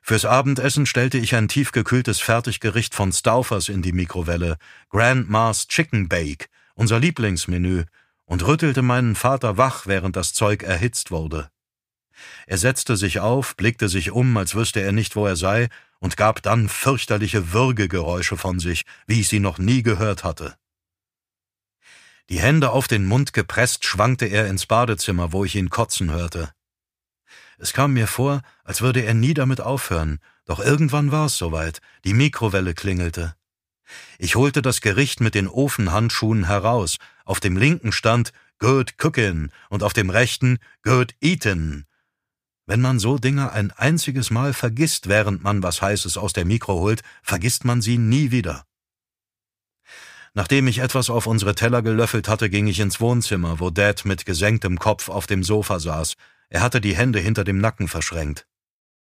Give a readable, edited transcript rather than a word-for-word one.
Fürs Abendessen stellte ich ein tiefgekühltes Fertiggericht von Stouffer's in die Mikrowelle, Grandma's Chicken Bake, unser Lieblingsmenü, und rüttelte meinen Vater wach, während das Zeug erhitzt wurde. Er setzte sich auf, blickte sich um, als wüsste er nicht, wo er sei, und gab dann fürchterliche Würgegeräusche von sich, wie ich sie noch nie gehört hatte. Die Hände auf den Mund gepresst, schwankte er ins Badezimmer, wo ich ihn kotzen hörte. Es kam mir vor, als würde er nie damit aufhören, doch irgendwann war es soweit, die Mikrowelle klingelte. Ich holte das Gericht mit den Ofenhandschuhen heraus, auf dem linken stand »Good Cookin' und auf dem rechten »Good Eatin'«. Wenn man so Dinge ein einziges Mal vergisst, während man was Heißes aus der Mikro holt, vergisst man sie nie wieder. Nachdem ich etwas auf unsere Teller gelöffelt hatte, ging ich ins Wohnzimmer, wo Dad mit gesenktem Kopf auf dem Sofa saß. Er hatte die Hände hinter dem Nacken verschränkt.